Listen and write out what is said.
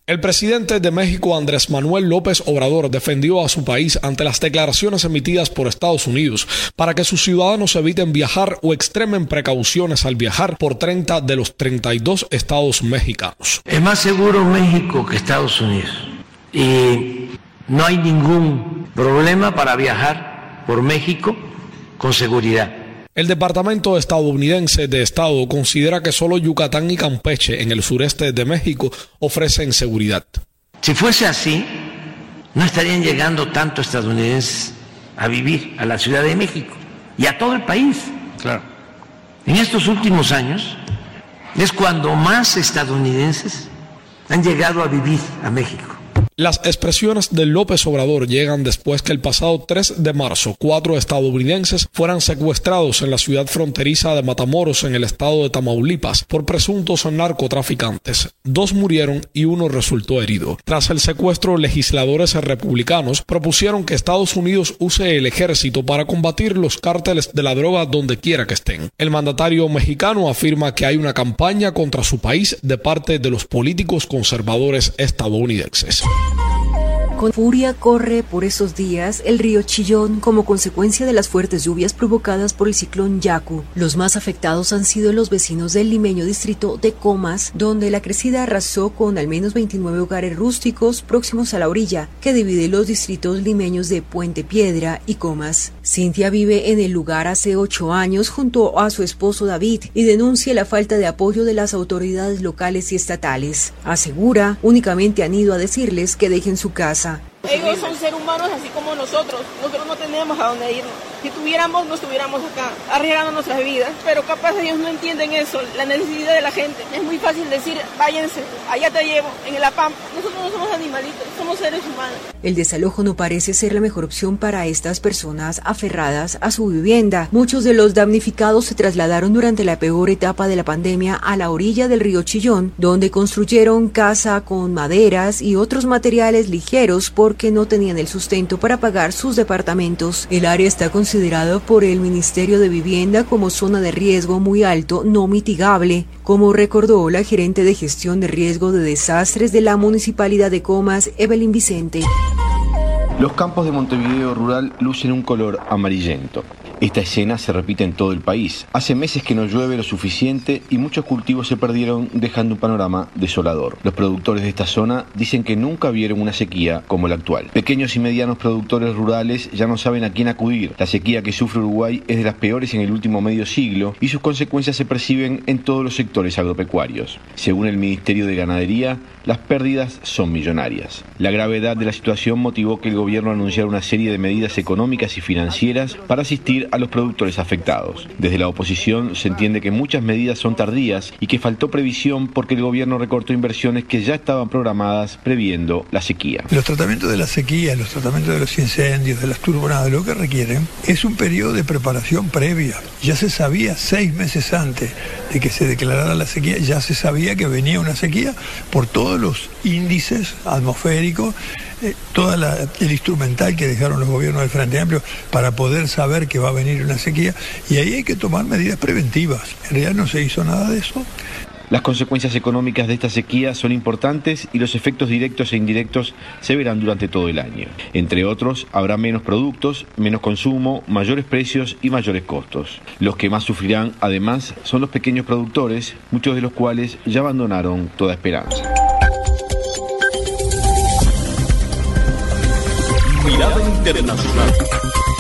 El presidente de México, Andrés Manuel López Obrador, defendió a su país ante las declaraciones emitidas por Estados Unidos para que sus ciudadanos eviten viajar o extremen precauciones al viajar por 30 de los 32 estados mexicanos. Es más seguro México que Estados Unidos y no hay ningún problema para viajar por México con seguridad. El Departamento estadounidense de Estado considera que solo Yucatán y Campeche, en el sureste de México, ofrecen seguridad. Si fuese así, no estarían llegando tantos estadounidenses a vivir a la Ciudad de México y a todo el país. Claro. En estos últimos años es cuando más estadounidenses han llegado a vivir a México. Las expresiones de López Obrador llegan después que el pasado 3 de marzo 4 estadounidenses fueran secuestrados en la ciudad fronteriza de Matamoros, en el estado de Tamaulipas, por presuntos narcotraficantes. 2 murieron y 1 resultó herido. Tras el secuestro, legisladores republicanos propusieron que Estados Unidos use el ejército para combatir los cárteles de la droga donde quiera que estén. El mandatario mexicano afirma que hay una campaña contra su país de parte de los políticos conservadores estadounidenses. Con furia corre por estos días el río Chillón como consecuencia de las fuertes lluvias provocadas por el ciclón Yaku. Los más afectados han sido los vecinos del limeño distrito de Comas, donde la crecida arrasó con al menos 29 hogares rústicos próximos a la orilla que divide los distritos limeños de Puente Piedra y Comas. Cintia vive en el lugar hace 8 años junto a su esposo David y denuncia la falta de apoyo de las autoridades locales y estatales. Asegura, únicamente han ido a decirles que dejen su casa. Ellos son seres humanos así como nosotros no tenemos a dónde irnos. Si tuviéramos, no estuviéramos acá, arriesgando nuestras vidas, pero capaz ellos no entienden eso, la necesidad de la gente. Es muy fácil decir, váyanse, allá te llevo, en la pampa. Nosotros no somos animalitos, somos seres humanos. El desalojo no parece ser la mejor opción para estas personas aferradas a su vivienda. Muchos de los damnificados se trasladaron durante la peor etapa de la pandemia a la orilla del río Chillón, donde construyeron casa con maderas y otros materiales ligeros porque no tenían el sustento para pagar sus departamentos. El área está considerado por el Ministerio de Vivienda como zona de riesgo muy alto no mitigable, como recordó la gerente de gestión de riesgo de desastres de la Municipalidad de Comas, Evelyn Vicente. Los campos de Montevideo rural lucen un color amarillento. Esta escena se repite en todo el país. Hace meses que no llueve lo suficiente y muchos cultivos se perdieron, dejando un panorama desolador. Los productores de esta zona dicen que nunca vieron una sequía como la actual. Pequeños y medianos productores rurales ya no saben a quién acudir. La sequía que sufre Uruguay es de las peores en el último medio siglo y sus consecuencias se perciben en todos los sectores agropecuarios. Según el Ministerio de Ganadería, las pérdidas son millonarias. La gravedad de la situación motivó que el gobierno anunciara una serie de medidas económicas y financieras para asistir a los productores afectados. Desde la oposición se entiende que muchas medidas son tardías y que faltó previsión porque el gobierno recortó inversiones que ya estaban programadas previendo la sequía. Los tratamientos de la sequía, los tratamientos de los incendios, de las turbonadas, lo que requieren es un periodo de preparación previa. Ya se sabía 6 meses antes de que se declarara la sequía, ya se sabía que venía una sequía por todos los índices atmosféricos, todo el instrumental que dejaron los gobiernos del Frente Amplio para poder saber que va a venir una sequía, y ahí hay que tomar medidas preventivas. En realidad no se hizo nada de eso. Las consecuencias económicas de esta sequía son importantes y los efectos directos e indirectos se verán durante todo el año. Entre otros, habrá menos productos, menos consumo, mayores precios y mayores costos. Los que más sufrirán, además, son los pequeños productores, muchos de los cuales ya abandonaron toda esperanza. Mirada Internacional.